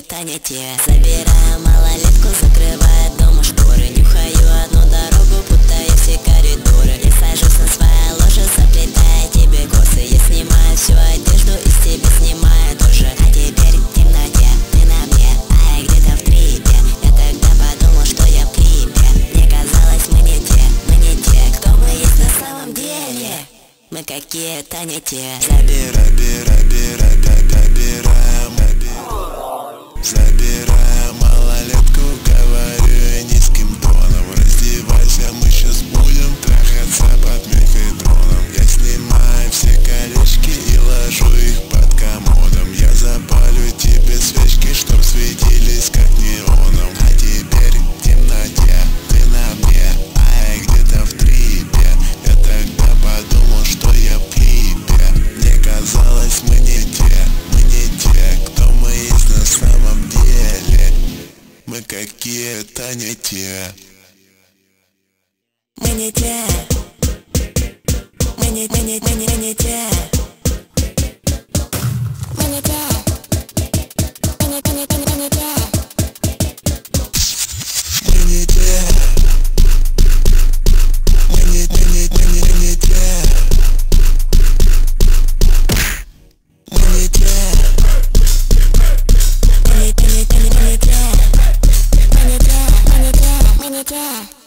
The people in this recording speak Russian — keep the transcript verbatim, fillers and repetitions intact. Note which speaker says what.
Speaker 1: какие-то не те. Забираю малолетку, закрываю дома шторы. Нюхаю одну дорогу, путаю все коридоры. Я сажусь на свою ложе, заплетая тебе косы. Я снимаю всю одежду и с тебя снимаю тоже. А теперь в темноте, ты на мне, а я где-то в трипе. Я тогда подумал, что я в клипе. Мне казалось, мы не те, мы не те, кто мы есть на самом деле. Мы какие-то не те.
Speaker 2: Забирай, бирай, бирай, добираем, забираем малолетку, говорю я низким тоном. Раздевайся, мы сейчас будем трахаться под мефедроном. Я снимаю все колечки и ложу их под комодом. Я запалю тебе свечки, чтоб светились как неоном. А теперь в темноте, ты на мне, а я где-то в трипе. Я тогда подумал, что я в клипе. Мне казалось, мы не те, мы не те, кто мы есть на самом деле. Мы какие-то не те.
Speaker 1: Мы не те. Мы не, мы не, мы не, мы не те. Мы не те. Мы не, мы не, мы не, мы не те.
Speaker 2: Мы не те. Мы не, мы не, мы не, мы не те. Мы не те.
Speaker 1: Мы не, мы не, мы не, мы не те. Мы не те, мы не те, мы не те.